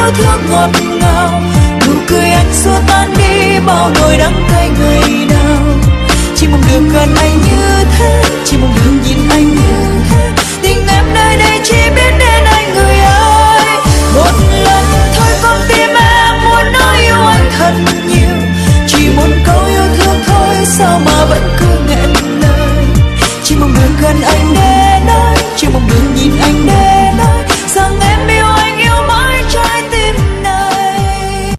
yêu thương ngọt ngào, nụ cười anh xua tan đi bao nỗi đắng cay ngày nào.